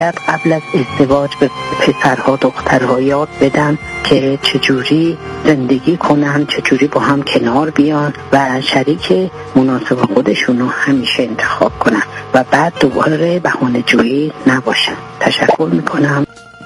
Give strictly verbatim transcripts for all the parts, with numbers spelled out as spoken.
قبل از ازدواج به پسرها دخترها یاد بدن که چجوری زندگی کنن، چجوری با هم کنار بیان و شریک مناسب خودشونو همیشه انتخاب کنن و بعد دوباره بهانه جویی نباشن. تشکر میکنم.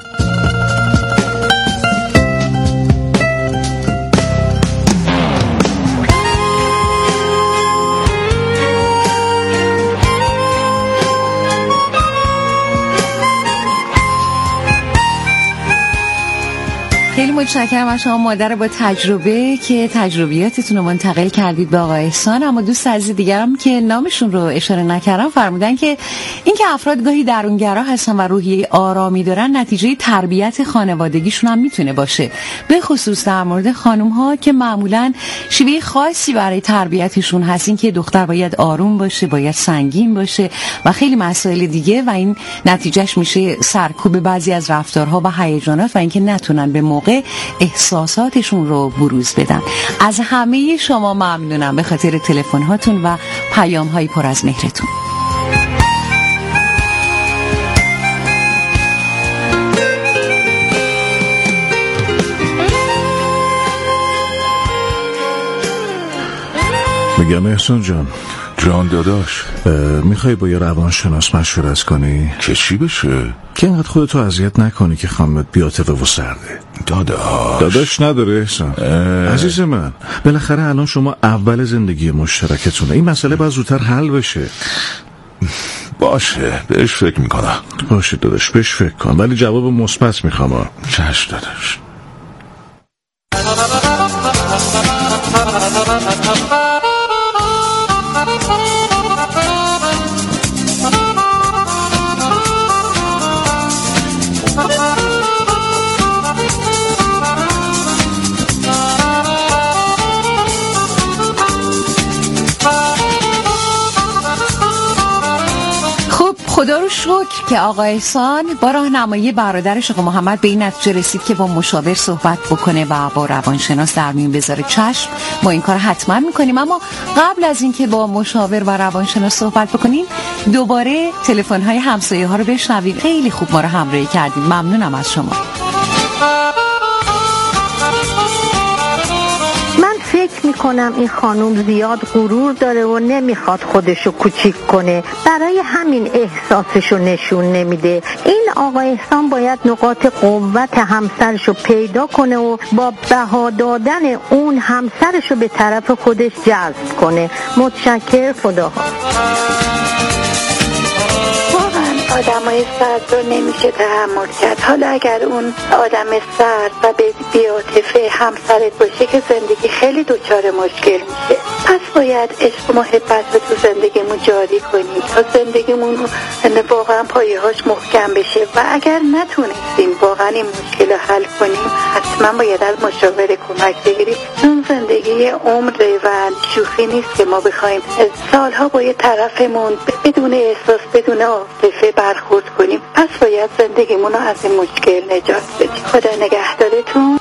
خیلی متشکرم از شما مادر با تجربه که تجربیاتتون رو منتقل کردید به آقای احسان. اما دوست عزیز دیگرم که نامشون رو اشاره نکردم فرمودن که این که افراد گاهی درونگرا هستن و روحیه آرامی دارن نتیجه تربیت خانوادگیشون هم میتونه باشه، به خصوص در مورد خانم ها که معمولا شیوه خاصی برای تربیتشون هست، این که دختر باید آروم باشه، باید سنگین باشه و خیلی مسائل دیگه و این نتیجهش میشه سرکوب بعضی از رفتارها و هیجانات و اینکه نتونن به موقع احساساتشون رو بروز بدن. از همه شما ممنونم به خاطر تلفن هاتون و پیام های پر از مهرتون. میگم احسان جان. جان داداش، میخوای با یه روانشناس مشورت کنی؟ که چی بشه؟ که اینقدر خودتو اذیت نکنی که خانمت بی‌عاطفه و سرده. داداش داداش نداره احسان. عزیز من، بالاخره الان شما اول زندگی مشترکتونه، این مسئله باید زودتر حل بشه. باشه، بهش فکر میکنم. باشه داداش، بهش فکر کن، ولی جواب مثبت میخوام. چشم داداش. خدا رو شکر که آقا احسان با راهنمایی برادرش آقا محمد به این نتیجه رسید که با مشاور صحبت بکنه و با روانشناس در میون بذاره. چشم، ما این کار حتما میکنیم. اما قبل از اینکه با مشاور و روانشناس صحبت بکنیم دوباره تلفن‌های همسایه ها رو بشنویم. خیلی خوب ما رو همراهی کردید، ممنونم از شما. فکر میکنم این خانوم زیاد غرور داره و نمیخواد خودشو کوچیک کنه، برای همین احساسشو نشون نمیده. این آقا احسان باید نقاط قوت همسرشو پیدا کنه و با بها دادن اون همسرشو به طرف خودش جذب کنه. متشکر، خداحافظ. آدمای سرد رو نمیشه تحمل کرد. حالا اگر اون آدم سرد و بی‌عاطفه همسرت باشه که زندگی خیلی دچار مشکل میشه. پس باید عشق و محبت رو تو زندگیمون جاری کنیم تا زندگیمون واقعا پایه‌هاش محکم بشه و اگر نتونستیم واقعا این مشکل رو حل کنیم حتما باید از مشاور کمک بگیریم، چون زندگی عمره و شوخی نیست که ما بخوایم سالها با یه طرفمون بدون احساس بدون عاطفه برخورد کنیم. پس باید زندگیمون رو از این مشکل نجات بدیم. خدا نگهدارتون.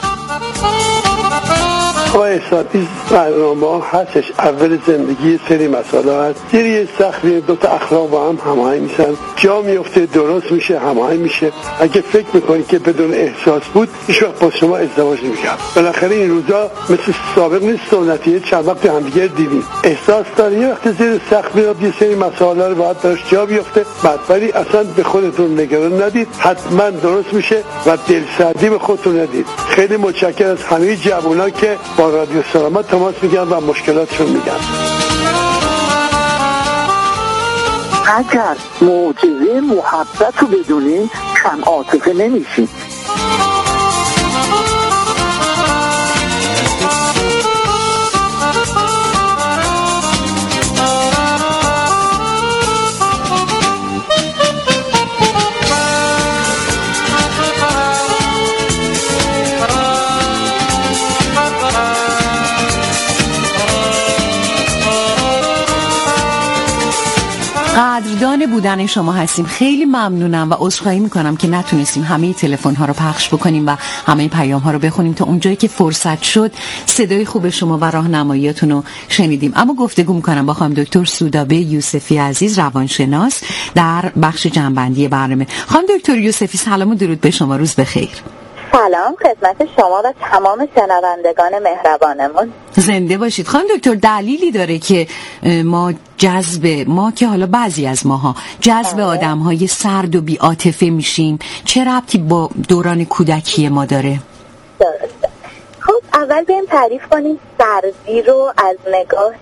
آقای احسان، این برنامه هستش اول زندگی سری مسائل هست، سری سختی، دو تا اخلاق با هم هماهنگ میشن، جا میفته، درست میشه، هماهنگ میشه. اگه فکر میکنید که بدون احساس بود هیچ وقت با شما ازدواج نمی‌کرد. بالاخره این روزا مثل سابق نیست، سنتیه چند وقت همدیگه دیدیم. احساس داره یه وقت زیر سخت میاد، یه سری مسائل رو باید درش جا بیفته. بعد ولی اصلا به خودتون نگران ندید، حتما درست میشه و دلسردی به خودتون ندید. خیلی متشکرم از همه جوونا که با رادیو سلامت تماس میگیرن و مشکلاتشون میگن. اگر معجزه محبت رو بدونیم کم عاطفه نمیشیم. قدردان میهمان بودن شما هستیم. خیلی ممنونم و عذرخواهی میکنم که نتونستیم همه تلفن ها رو پخش بکنیم و همه پیام ها رو بخونیم. تا اونجایی که فرصت شد صدای خوب شما و راهنماییاتون رو شنیدیم. اما گفتگو میکنم با خانم دکتر سودابه یوسفی عزیز، روانشناس، در بخش جنبندی برنامه. خانم دکتر یوسفی سلام و درود به شما، روز بخیر. سلام خدمت شما و تمام شنوندگان مهربانمون. زنده باشید. خانم دکتر دلیلی داره که ما جذب ما که حالا بعضی از ماها جذب آدم‌های سرد و بی‌عاطفه میشیم؟ چه ربطی با دوران کودکی ما داره؟ درسته. خب اول بریم تعریف کنیم سردی رو از نگاه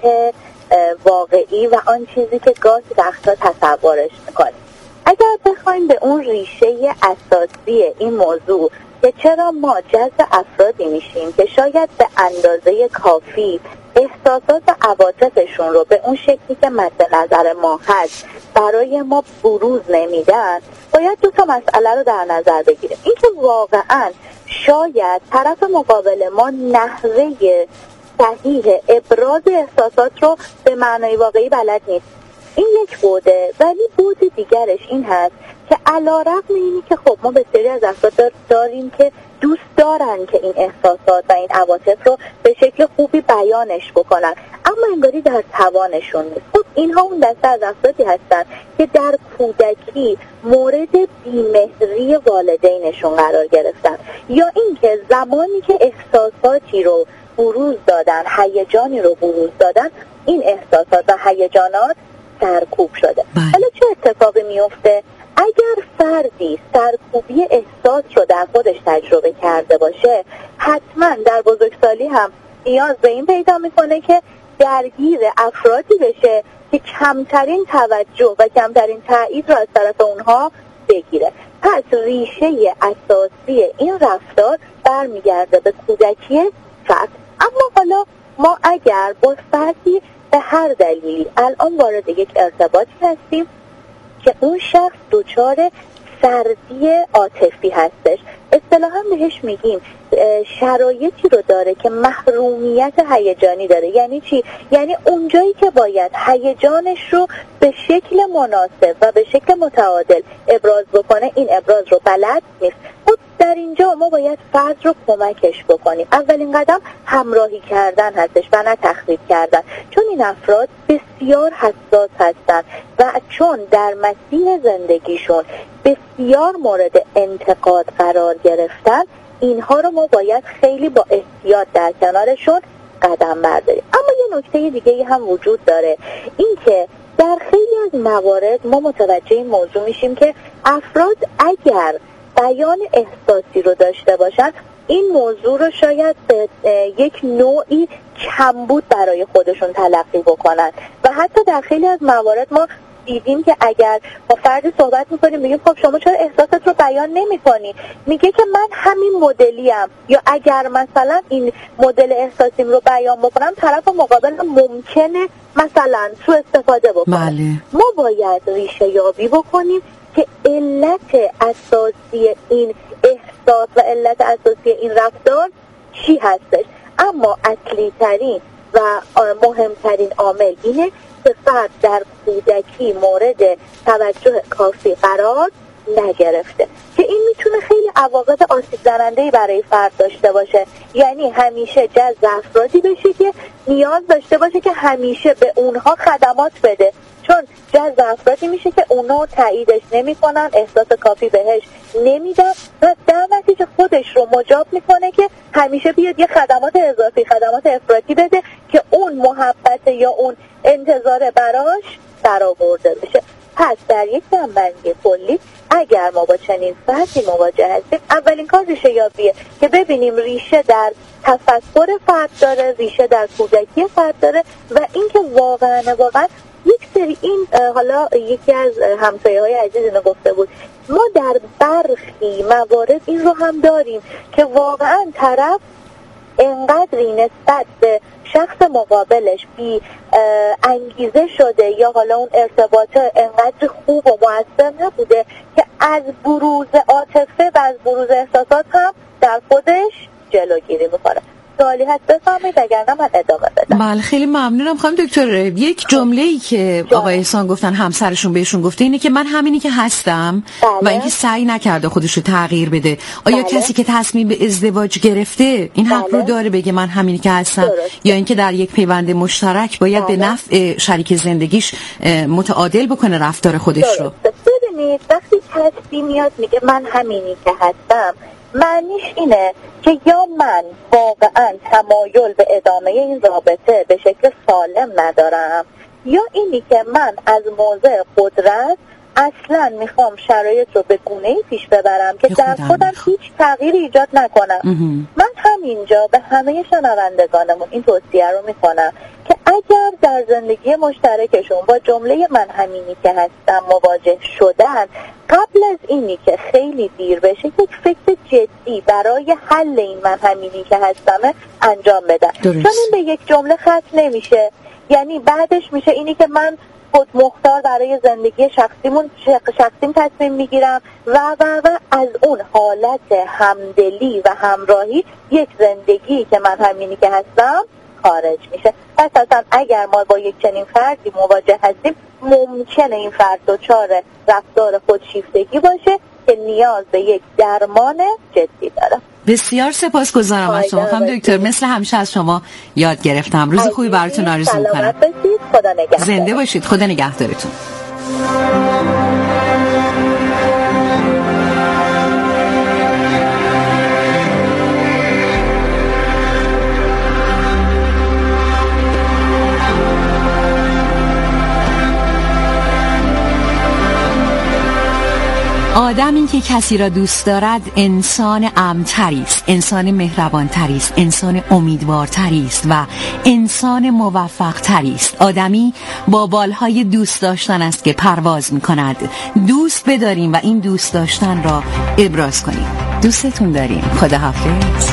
واقعی و آن چیزی که گاهی وقتا تصورش میکنیم. اگر بخوایم به اون ریشه اساسی این موضوع که چرا ما جذب افرادی میشیم که شاید به اندازه کافی احساسات و عواطفشون رو به اون شکلی که مد نظر ما هست برای ما بروز نمیدن، باید دو تا مسئله رو در نظر بگیریم. اینکه واقعا شاید طرف مقابل ما نحوه صحیح ابراز احساسات رو به معنای واقعی بلد نیست. این یک بوده، ولی بود دیگرش این هست که علی‌رغم اینی که خب ما بسیاری از افراد داریم که دوست دارن که این احساسات و این عواطف رو به شکل خوبی بیانش بکنن، اما انگاری در توانشون نیست. خب اینها اون دسته از افرادی هستن که در کودکی مورد بی‌مهری والدینشون قرار گرفتن، یا اینکه زمانی که احساساتی رو بروز دادن، هیجانی رو بروز دادن، این احساسات و هیجانات سرکوب شده. حالا چه اتفاقی میفته؟ اگر فردی سرکوبی احساس رو در خودش تجربه کرده باشه، حتما در بزرگسالی هم نیاز به این پیدا میکنه که درگیر افرادی بشه که کمترین توجه و کمترین تایید رو از طرف اونها بگیره. پس ریشه اساسی این رفتار برمیگرده به کودکی فرد. اما حالا ما اگر با فردی به هر دلیلی الان وارد یک ارتباطی هستیم که اون شخص دچار سردی عاطفی هستش، اصطلاحاً بهش میگیم شرایطی رو داره که محرومیت هیجانی داره. یعنی چی؟ یعنی اونجایی که باید هیجانش رو به شکل مناسب و به شکل متعادل ابراز بکنه، این ابراز رو بلد نیست. خب در اینجا ما باید فرد رو کمکش بکنیم. اولین قدم همراهی کردن هستش و نه تخریب کردن، چون این افراد بسیار حساس هستن و چون در مسیر زندگیشون بسیار مورد انتقاد قرار گرفتن، اینها رو ما باید خیلی با احتیاط در کنارشون قدم برداریم. اما یه نکته دیگه هم وجود داره، این که در خیلی از موارد ما متوجه این موضوع میشیم که افراد اگر بیان احساسی رو داشته باشن، این موضوع رو شاید به یک نوعی کمبود برای خودشون تلقی بکنن و حتی در خیلی از موارد ما دیدیم که اگر با فردی صحبت میکنیم میگیم خب شما چرا احساسات رو بیان نمیکنی؟ میگه که من همین مدلیم، یا اگر مثلا این مدل احساسیم رو بیان بکنم طرف مقابل ممکنه مثلا سوء استفاده بکنه. بله. ما باید ریشه یابی بکنیم که علت اساسی این احساس و علت اساسی این رفتار چی هستش. اما اصلی ترین و مهمترین عامل اینه که فرد در کودکی مورد توجه کافی قرار نگرفته، که این میتونه خیلی عواقب آسیب زننده‌ای برای فرد داشته باشه. یعنی همیشه جذب افرادی بشه که نیاز داشته باشه که همیشه به اونها خدمات بده، چون جذب افرادی میشه که اونها تاییدش نمیکنن، احساس کافی بهش نمیدن و در نتیجه خودش رو مجاب میکنه که همیشه بیاد یه خدمات اضافی، خدمات افراطی بده که اون محبت یا اون انتظار براش برآورده بشه. پس در یک جنبندی کلی اگر ما با چنین فردی مواجه هستیم، اولین کار ریشه یابیه که ببینیم ریشه در تفکر فرد داره، ریشه در کودکی فرد داره و اینکه واقعا واقعا یک سری این حالا یکی از همسایه‌های عزیز اینو گفته بود، ما در برخی موارد این رو هم داریم که واقعا طرف انقدری نسبت به شخص مقابلش بی انگیزه شده یا حالا اون ارتباط انقدر خوب و مؤثر نبوده که از بروز عاطفه و از بروز احساسات هم در خودش جلوگیری میکنه. سوالی هست بفرمایید، اگر نه من ادامه بدم. بله خیلی ممنونم خانم دکتر. یک جمله‌ای که آقای احسان گفتن همسرشون بهشون گفته اینه که من همینی که هستم بله. و اینکه سعی نکرده خودش رو تغییر بده. آیا بله. کسی که تصمیم به ازدواج گرفته این حق بله. رو داره بگه من همینی که هستم درست. یا اینکه در یک پیوند مشترک باید بله. به نفع شریک زندگیش متعادل بکنه رفتار خودش درست. رو؟ ببینید وقتی کسی میاد میگه من همینی که هستم، معنیش اینه که یا من واقعا تمایل به ادامه این رابطه به شکل سالم ندارم، یا اینی که من از موضع قدرت اصلا میخوام شرایط رو به گونه‌ای پیش ببرم که در خودم هیچ تغییری ایجاد نکنم. من همینجا به همه شنوندگانمون این توصیه رو میکنم که اگر در زندگی مشترکشون با جمله من همینی که هستم مواجه شدن، قبل از اینی که خیلی دیر بشه یک فکر جدی برای حل این من همینی که هستم انجام بدن، چون این به یک جمله ختم نمیشه. یعنی بعدش میشه اینی که من خود مختار برای زندگی شخصیمون شخصیم تصمیم میگیرم و و و از اون حالت همدلی و همراهی یک زندگی که من همینی که هستم خارج میشه. پس اصلا اگر ما با یک چنین فردی مواجه هستیم، ممکنه این فرد دچار رفتار خودشیفتگی باشه که نیاز به یک درمان جدی داره. بسیار سپاسگزارم از شما خانم دکتر، مثل همیشه از شما یاد گرفتم. روز خوبی براتون آرزو می‌کنم. سلامت باشید، خدا نگهدار. زنده باشید، خدا نگهدارتون. آدمی که کسی را دوست دارد انسان امن‌تری است، انسان مهربان‌تری است، انسان امیدوارتری است و انسان موفق‌تری است. آدمی با بالهای دوست داشتن است که پرواز می‌کند. دوست بداریم و این دوست داشتن را ابراز کنیم. دوستتون داریم. خداحافظ.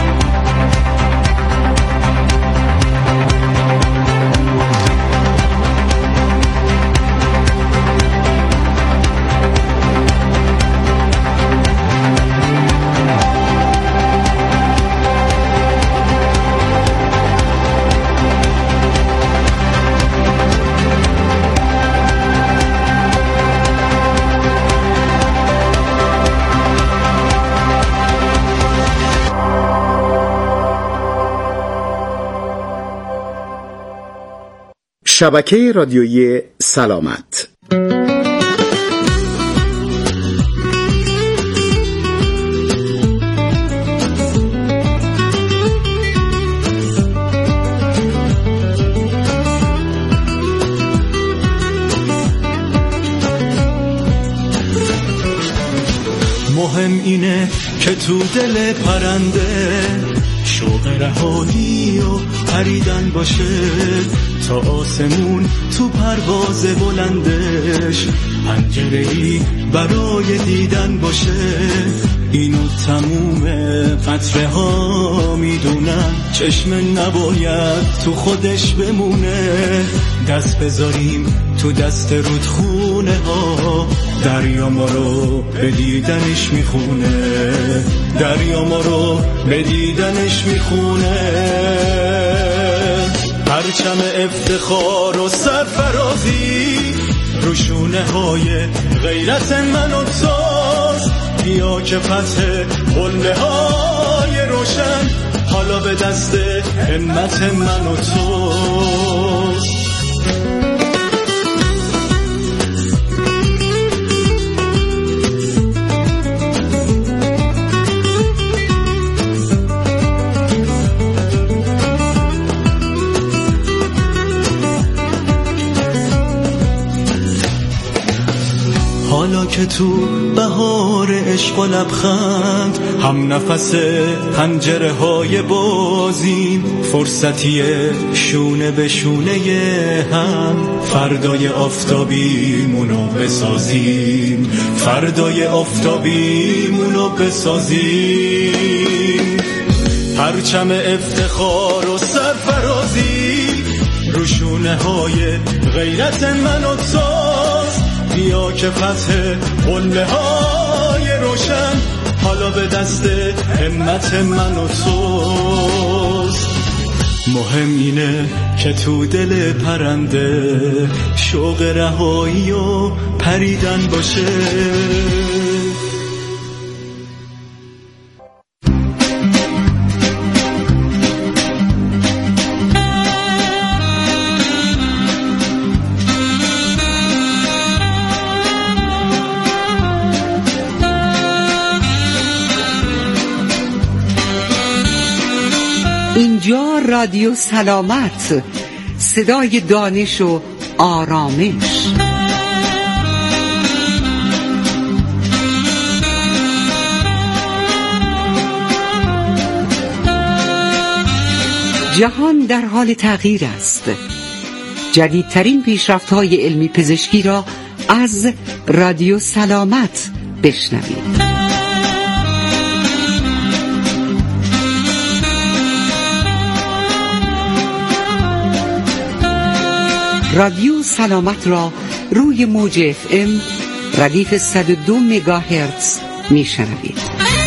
شبکه رادیویی سلامت. مهم اینه که تو دل پرنده شوق رهایی و پریدن باشه، تا آسمون تو پرواز بلندش پنجره‌ای برای دیدن باشه. اینو تموم قطره ها میدونن، چشم نباید تو خودش بمونه. دست بذاریم تو دست رودخونه ها، دریا ما رو به دیدنش میخونه، دریا ما رو به دیدنش میخونه. پرچم افتخار و سرفرازی رو شونه های غیرت من و توست. بیا که فتح قله های روشن حالا به دست همت من و توست. حالا که تو بهار عشق و لبخند هم نفس پنجره های بازیم، فرصتیه شونه به شونه هم فردای آفتابیمونو بسازیم، فردای آفتابیمونو بسازیم. پرچم افتخار و سرفرازی رو شونه های غیرت من و توست. بیا که فتح قله های روشن حالا به دست همت من و توست. مهم اینه که تو دل پرنده شوق رهایی و پریدن باشه. اینجا رادیو سلامت، صدای دانش و آرامش. جهان در حال تغییر است. جدیدترین پیشرفت‌های علمی پزشکی را از رادیو سلامت بشنوید. رادیو سلامت را روی موج اف ام ردیف صد و دو مگاهرتز میشنوید.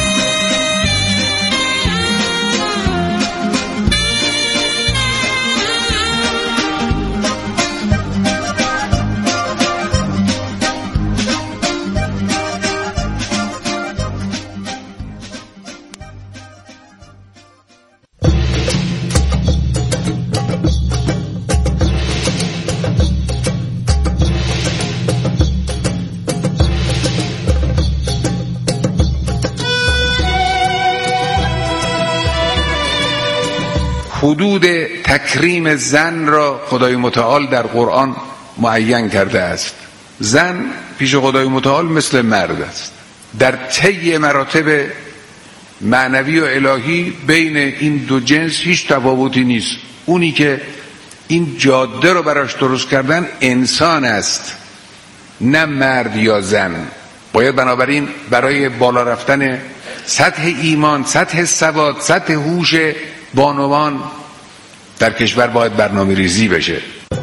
حدود تکریم زن را خدای متعال در قرآن معین کرده است. زن پیش خدای متعال مثل مرد است. در طی مراتب معنوی و الهی بین این دو جنس هیچ تفاوتی نیست. اونی که این جاده رو براش درست کردن انسان است، نه مرد یا زن. باید بنابراین برای بالا رفتن سطح ایمان، سطح سواد، سطح هوش بانوان در کشور باید برنامه ریزی بشه.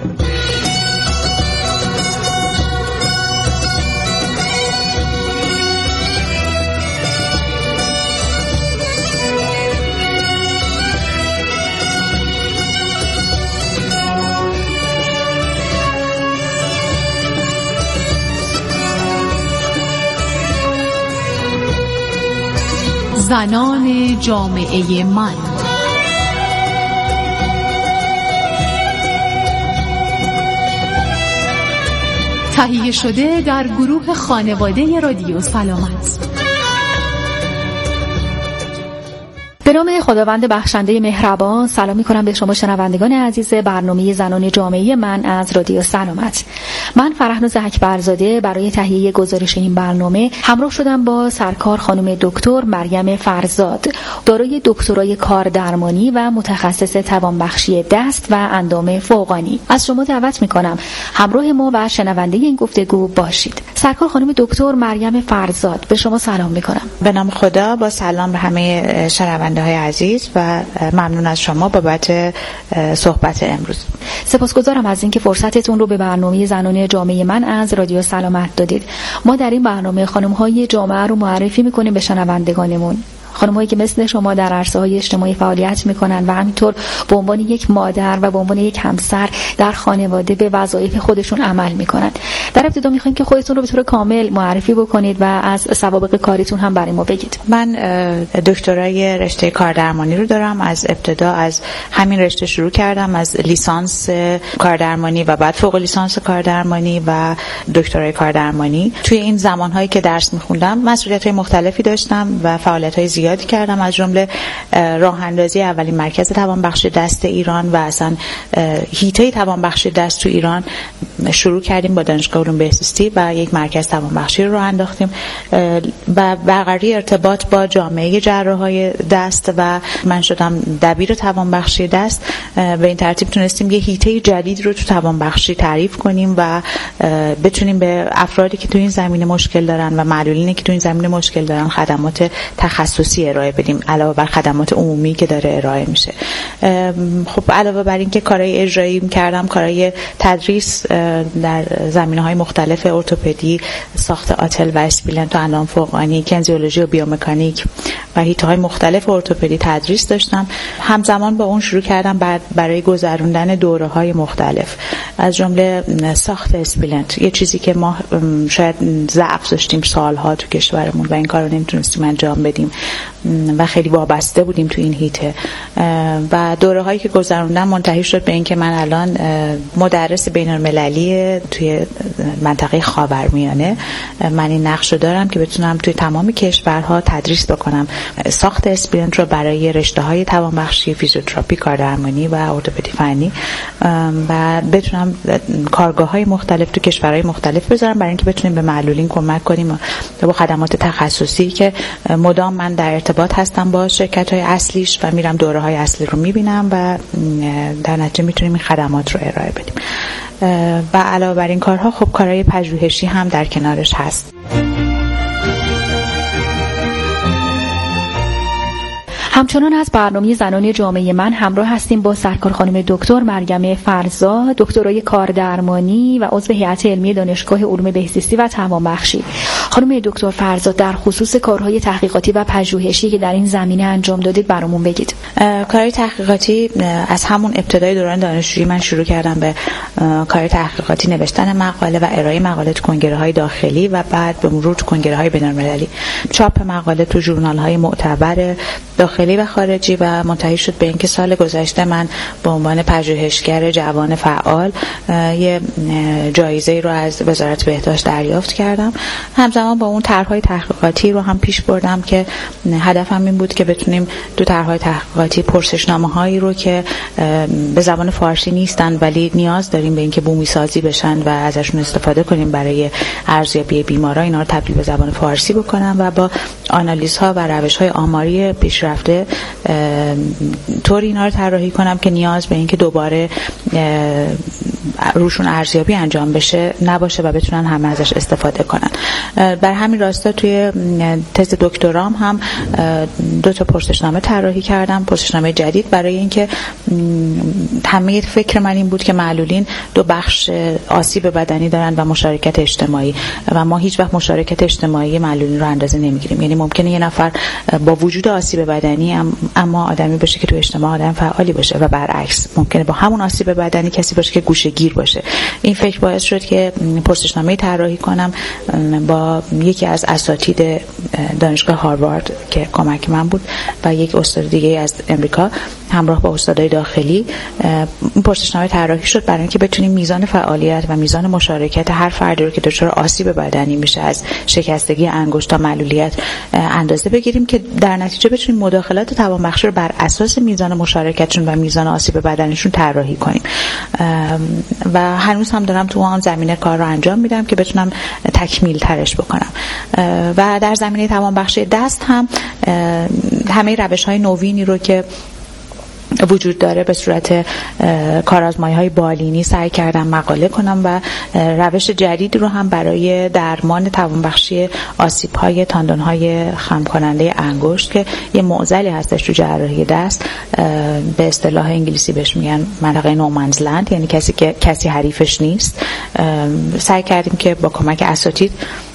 زنان جامعه من، تهیه شده در گروه خانواده رادیو سلامت. به نام خداوند بخشنده مهربان سلام می‌کنم به شما شنوندگان عزیز برنامه زنان جامعه من از رادیو سلامت. من فرهناز اکبرزاده برای تهیه گزارش این برنامه همراه شدم با سرکار خانم دکتر مریم فرزاد، دارای دکترای کاردرمانی و متخصص توانبخشی دست و اندام فوقانی. از شما دعوت می‌کنم همراه ما و شنونده این گفتگو باشید. سرکار خانم دکتر مریم فرزاد، به شما سلام می‌کنم. به نام خدا، با سلام به همه شنونده های عزیز و ممنون از شما بابت صحبت امروز. سپاسگزارم از اینکه فرصتتون رو به برنامه زنان جامعه من از رادیو سلامت دادید. ما در این برنامه خانم‌های جامعه رو معرفی می‌کنیم به شنوندگانمون. خانم‌هایی که مثل شما در عرصه‌های اجتماعی فعالیت می‌کنن و همینطور به عنوان یک مادر و به عنوان یک همسر در خانواده به وظایف خودشون عمل می‌کنن. در ابتدا می‌خوایم که خودتون رو به طور کامل معرفی بکنید و از سوابق کاریتون هم برای ما بگید. من دکترای رشته کاردرمانی رو دارم. از ابتدا از همین رشته شروع کردم، از لیسانس کاردرمانی و بعد فوق لیسانس کاردرمانی و دکترای کاردرمانی. توی این زمان‌هایی که درس می‌خوندم مسئولیت‌های مختلفی داشتم و فعالیت‌های زیادی کردم، از جمله راه اندازی اولین مرکز توانبخشی دست ایران و اصلا هیته توانبخشی دست تو ایران شروع کردیم با دانشگاه علوم بهزیستی و یک مرکز توانبخشی رو راه انداختیم و برقراری ارتباط با جامعه جراحای دست و من شدم دبیر توانبخشی دست. به این ترتیب تونستیم یه هیته جدید رو تو توانبخشی تعریف کنیم و بتونیم به افرادی که تو این زمینه مشکل دارن و معلولینی که تو این زمینه مشکل دارن خدمات تخصصی ارائه بدیم علاوه بر خدمات عمومی که داره ارائه میشه. خب علاوه بر این که کارهای اجرایی می‌کردم، کارهای تدریس در زمینه‌های مختلف ارتوپدی، ساخت آتل و اسپلنت و اندام فوقانی، کنزیولوژی و بیومکانیک و هیته های مختلف ارتوپدی تدریس داشتم. همزمان با اون شروع کردم برای گذروندن دوره های مختلف، از جمله ساخت اسپلنت، یه چیزی که ما شاید ضعف داشتیم سالها تو کشورمون و این کار رو نمیتونستیم انجام بدیم و خیلی وابسته بودیم تو این هیته. و دوره هایی که گذروندم منتهی شد به این که من الان مدرس بین‌المللی توی منطقه خاورمیانه من این نقش رو دارم که بتونم توی تمام کشورها تدریس بکنم ساخت اسپرینت رو برای رشته‌های توانبخشی، فیزیوتراپی، کاردرمانی و ارتوپدی فنی و بتونم کارگاه‌های مختلف تو کشورهای مختلف بذارم برای اینکه بتونیم به معلولین کمک کنیم با خدمات تخصصی که مدام من در ارتباط هستم با شرکت‌های اصلیش و میرم دوره‌های اصلی رو میبینم و در نتیجه میتونیم این خدمات رو ارائه بدیم. و علاوه بر این کارها خب کارهای پژوهشی هم در کنارش هست. همچنان از برنامه زنان جامعه من همراه هستیم با سرکار خانم دکتر مریم فرزاد، دکترای کاردرمانی و عضو هیئت علمی دانشگاه علوم بهزیستی و توانبخشی. خانم دکتر فرزاد، در خصوص کارهای تحقیقاتی و پژوهشی که در این زمینه انجام دادید برامون بگید. کارهای تحقیقاتی از همون ابتدای دوران دانشجویی من شروع کردم به کار تحقیقاتی، نوشتن مقاله و ارائه مقاله تو کنگره‌های داخلی و بعد به مرور تو کنگره‌های بین‌المللی، چاپ مقاله تو ژورنال‌های معتبر داخلی و خارجی و منتهی شد به اینکه سال گذشته من به عنوان پژوهشگر جوان فعال یه جایزه رو از وزارت بهداشت دریافت کردم. همزمان با اون طرح‌های تحقیقاتی رو هم پیش بردم که هدفم این بود که بتونیم تو طرح‌های تحقیقاتی پرسشنامه‌هایی رو که به زبان فارسی نیستن ولی نیاز داریم به اینکه بومی سازی بشن و ازشون استفاده کنیم برای ارزیابی بیمارا، اینا رو تبدیل به زبان فارسی بکنم و با آنالیزها و روش‌های آماری پیشرفته طور اینا رو طراحی کنم که نیاز به این که دوباره روشون ارزیابی انجام بشه نباشه و بتونن همه ازش استفاده کنن. بر همین راستا توی تز دکترام هم دو تا پرسشنامه طراحی کردم، پرسشنامه جدید برای اینکه همه فکر من این بود که معلولین دو بخش آسیب بدنی دارن و مشارکت اجتماعی و ما هیچ وقت مشارکت اجتماعی معلولین رو اندازه نمیگیریم. یعنی ممکنه یه نفر با وجود آسیب بدنی اما آدمی باشه که تو اجتماع آدم فعالی باشه و برعکس، ممکنه با همون آسیب بدنی کسی باشه که گوشه‌گیر باشه. این فکر باعث شد که پرسشنامه طراحی کنم با یکی از اساتید دانشگاه هاروارد که کمک من بود و یک استاد دیگه از امریکا همراه با استادای داخلی. این پرسشنامه طراحی شد برای اینکه بتونیم میزان فعالیت و میزان مشارکت هر فردی رو که دچار آسیب بدنی میشه از شکستگی انگشت تا معلولیت اندازه بگیریم که در نتیجه بتونیم مداخلات توانبخشی رو بر اساس میزان مشارکتشون و میزان آسیب بدنشون طراحی کنیم. و هنوز هم دارم تو اون زمینه کار رو انجام میدم که بتونم تکمیل ترش بکنم. و در زمینه توانبخشی دست هم همه روش‌های نوینی رو که وجود داره به صورت کارآزمایی‌های بالینی سعی کردم مقاله کنم و روش جدیدی رو هم برای درمان توانبخشی آسیب‌های تاندون‌های خم کننده انگشت که یه معضلی هستش تو جراحی دست، به اصطلاح انگلیسی بهش میگن منطقه نومنزلند، یعنی کسی که کسی حریفش نیست، سعی کردیم که با کمک اساتید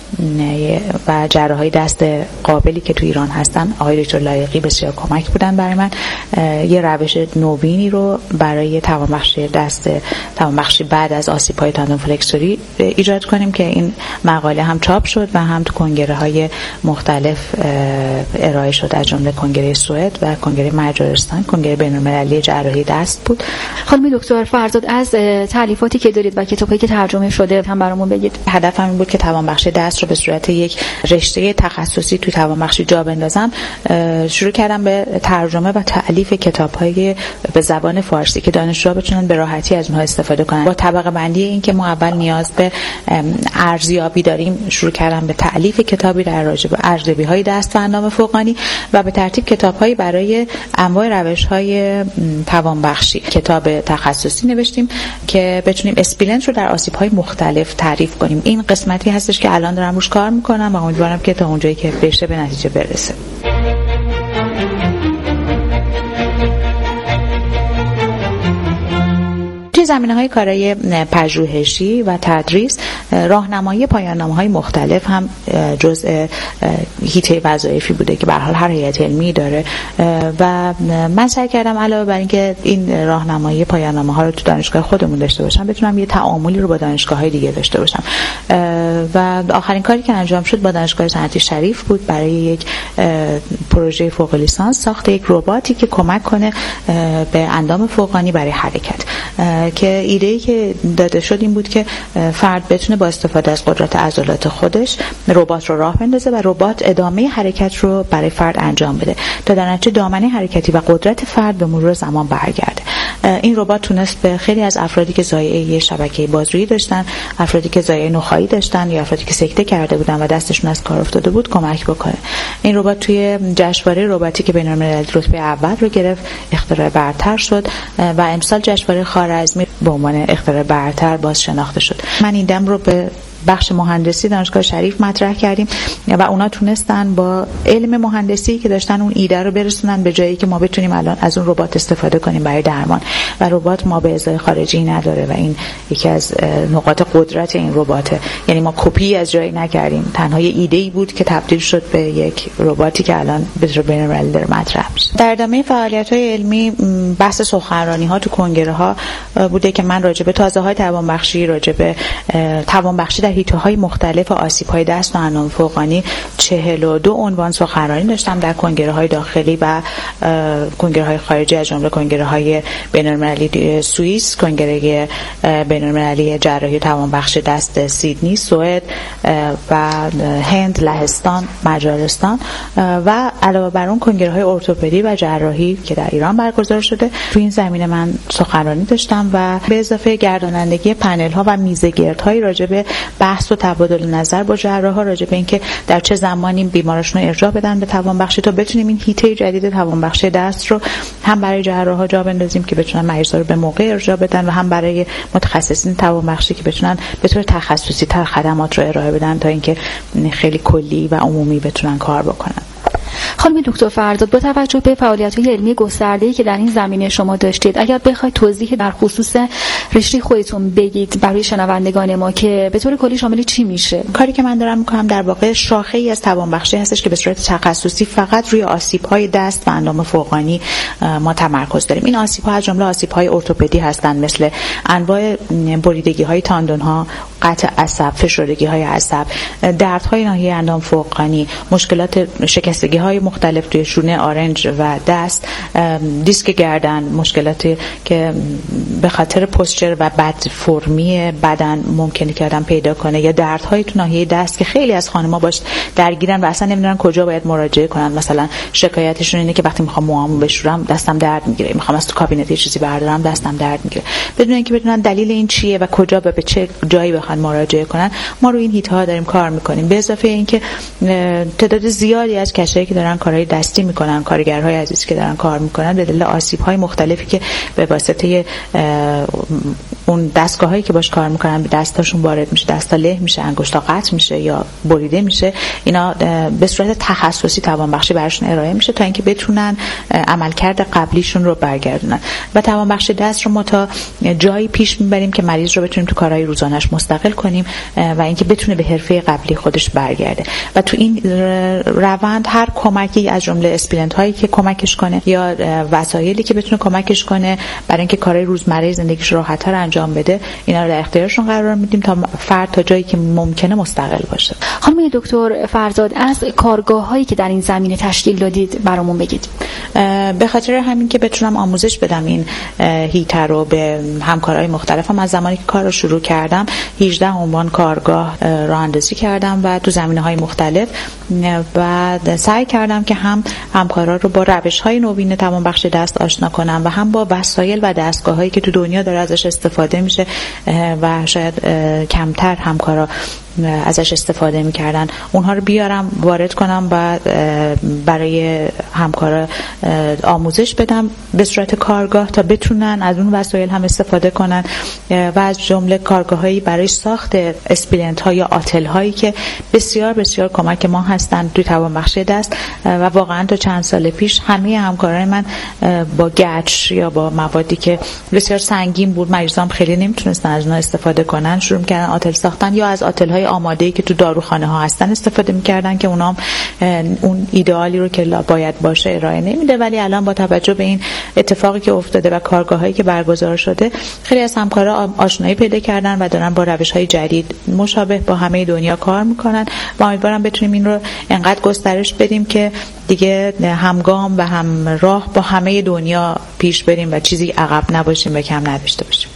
و جراحای دست قابلی که تو ایران هستن، آقای دکتر لایقی بسیار کمک بودن برای من، یه روش نوینی رو برای توانبخشی دست توانبخشی بعد از آسیب‌های تاندون فلکسوری ایجاد کنیم که این مقاله هم چاپ شد و هم تو کنگره‌های مختلف ارائه شد، از جمله کنگره سوئد و کنگره مجارستان، کنگره بین‌المللی جراحی دست بود. خانم دکتر فرزاد، از تالیفاتی که دارید و کتابایی که ترجمه شده هم برامون بگید. هدفم این بود که توانبخشی دست رو به صورت یک رشته تخصصی توی توانبخشی جا بندازم. شروع کردم به ترجمه و تألیف کتاب‌های به زبان فارسی که دانشجوها بتونن به راحتی از اونها استفاده کنن. با طبقه بندی این که ما اول نیاز به ارزیابی داریم، شروع کردم به تألیف کتابی در راجع به ارزیابی‌های دست و اندام فوقانی و به ترتیب کتاب‌هایی برای انواع روش‌های توانبخشی. کتاب تخصصی نوشتیم که بتونیم اسپلنت رو در آسیب‌های مختلف تعریف کنیم. این قسمتی هستش که الان دارم روش کار میکنم و امیدوارم که تا اونجایی که بشه به نتیجه برسه. توی زمینه‌های کارهای پژوهشی و تدریس راهنمایی پایان‌نامه‌های مختلف هم جزء هیته وظایفی بوده که به هر حال هر هیئت علمی داره و من سعی کردم علاوه بر اینکه این راهنمایی پایان‌نامه‌ها رو تو دانشگاه خودمون داشته باشم بتونم یه تعاملی رو با دانشگاه‌های دیگه داشته باشم و آخرین کاری که انجام شد با دانشگاه صنعتی شریف بود برای یک پروژه فوق لیسانس ساخت یک رباتی که کمک کنه به اندام فوقانی برای حرکت که ایده‌ای که داده شد این بود که فرد بتونه با استفاده از قدرت عضلات خودش ربات رو راه بندازه و ربات ادامه حرکت رو برای فرد انجام بده تا در نتیجه دامنه حرکتی و قدرت فرد به مرور زمان برگرده. این ربات تونست به خیلی از افرادی که ضایعه شبکه بازرویی داشتن، افرادی که ضایعه نخاعی داشتن یا افرادی که سکته کرده بودن و دستشون از کار افتاده بود کمک بکنه. این ربات توی جشنواره رباتیک بین‌المللی رتبه اول رو گرفت، اختراع برتر شد و امسال جشنواره خوارزمی به عنوان اختراع برتر باز شناخته شد. من این دم رو به بخش مهندسی دانشگاه شریف مطرح کردیم و اونا تونستن با علم مهندسی که داشتن اون ایده رو برسونن به جایی که ما بتونیم الان از اون ربات استفاده کنیم برای درمان و ربات ما به ازای خارجی نداره و این یکی از نقاط قدرت این رباته. یعنی ما کپی از جایی نکردیم، تنها یه ایده‌ای بود که تبدیل شد به یک رباتی که الان به طور بین‌المللی داره مطرح میشه. در ادامه فعالیت‌های علمی بحث سخنرانی‌ها تو کنگره‌ها بوده که من راجع به تازه‌های توانبخشی، راجع به توانبخشی در حیطه‌های مختلف آسیب‌های دست و اندام فوقانی چهل و دو عنوان سخنرانی داشتم در کنگره‌های داخلی و کنگره‌های خارجی از جمله کنگره‌های بین‌المللی سوئیس، کنگره بین‌المللی جراحی توانبخش دست سیدنی، سوئد و هند، لهستان، مجارستان و علاوه بر اون کنگره‌های ارتوپدی و جراحی که در ایران برگزار شده. تو این زمینه من سخنرانی داشتم و به اضافه گردانندگی پنل‌ها و میزگردهای راجع به بحث و تبادل نظر با جراحا راجع به اینکه در چه زمانی بیمارشون رو ارجاع بدن به توانبخشی تا بتونیم این هیته جدید توانبخشی دست رو هم برای جراحا جا بندازیم که بتونن مریضا رو به موقع ارجاع بدن و هم برای متخصصین توانبخشی که بتونن به طور تخصصی تر خدمات رو ارائه بدن تا اینکه خیلی کلی و عمومی بتونن کار بکنن. خانم دکتر فرزاد، با توجه به فعالیت‌های علمی گسترده‌ای که در این زمینه شما داشتید، اگر بخواید توضیح در خصوص رشته خودتون بگید برای شنوندگان ما که به طور کلی شامل چی میشه؟ کاری که من دارم می‌کنم در واقع شاخه‌ای از توانبخشی هستش که به صورت تخصصی فقط روی آسیب‌های دست و اندام فوقانی ما تمرکز داریم. این آسیب‌ها از جمله آسیب‌های ارتوپدی هستند، مثل انواع بریدگی‌های تاندون‌ها، قطع عصب، فشردگی‌های عصب، دردهای ناحیه اندام فوقانی، مشکلات شکستگی‌های مختلف توی شونه، آرنج و دست، دیسک گردن، مشکلاتی که به خاطر پوستچر و بد فرمی بدن ممکنه که آدم پیدا کنه، یا دردهای تو ناحیه دست که خیلی از خانم‌ها باش درگیرن و اصلا نمیدونن کجا باید مراجعه کنن. مثلا شکایتشون اینه که وقتی میخوام موهامو بشورم دستم درد میگیره، میخوام از تو کابینت یه چیزی بردارم دستم درد میگیره. بدون اینکه بدونن دلیل این چیه و کجا و به چه جایی بخوان مراجعه کنن. ما روی این هیت‌ها داریم کار میکنیم. به اضافه اینکه تعداد زیادی از کسایی که دارن کارهای دستی میکنن، کارگرهای عزیز که دارن کار میکنن، به دلیل آسیب‌های مختلفی که به واسطه اون دستگاهایی که باش کار میکنن به دستاشون وارد میشه، دستا له میشه، انگشتا قطع میشه یا بریده میشه، اینا به صورت تخصصی توانبخشی براشون ارائه میشه تا اینکه بتونن عملکرد قبلیشون رو برگردونن. و توانبخشی دست رو ما تا جایی پیش میبریم که مریض رو بتونیم تو کارهای روزانه‌اش مستقل کنیم و اینکه بتونه به حرفه قبلی خودش برگرده. و تو این روند هر کمکی از جمله اسپرینت هایی که کمکش کنه یا وسایلی که بتونه کمکش کنه برای اینکه کارهای روزمره زندگیش راحت‌تر انجام بده، اینا رو در اختیارشون قرار میدیم تا فرد تا جایی که ممکنه مستقل باشه. خانم دکتر فرزاد، از کارگاه‌هایی که در این زمینه تشکیل دادید برامون بگید. به خاطر همین که بتونم آموزش بدم این هیته رو به همکارای مختلفم، از زمانی که کار رو شروع کردم هجده عنوان کارگاه راه اندازی کردم و تو زمینه‌های مختلف و سعی کردم که هم همکارا رو با روش‌های نوین توانبخشی دست آشنا کنم و هم با وسایل و دستگاه‌هایی که تو دنیا داره ازش استفاده میشه و شاید کمتر همکارا ازش استفاده میکردن، اونها رو بیارم وارد کنم و برای همکارا آموزش بدم به صورت کارگاه تا بتونن از اون وسایل هم استفاده کنن و از جمله کارگاهایی برای ساخت اسپلنت ها یا آتل هایی که بسیار بسیار کمک ما هستن توی توانبخشی دست و واقعا تا چند سال پیش همه همکارای من با گچ یا با موادی که بسیار سنگین بود، مریضام خیلی نمیتونستن از اونها استفاده کنن، شروع کردن آتل ساختن یا از آتل های آماده‌ای که تو داروخانه ها هستن استفاده میکردن که اونام اون ایدئالی رو که باید باشه ارائه نمیده. ولی الان با توجه به این اتفاقی که افتاده و کارگاهایی که برگزار شده، خیلی از همکارا آشنایی پیدا کردن و دارن با روش‌های جدید مشابه با همه دنیا کار میکنن و امیدوارم بتونیم این رو انقدر گسترش بدیم که دیگه همگام و همراه با همه دنیا پیش بریم و چیزی عقب نباشیم و کم نداشته باشیم.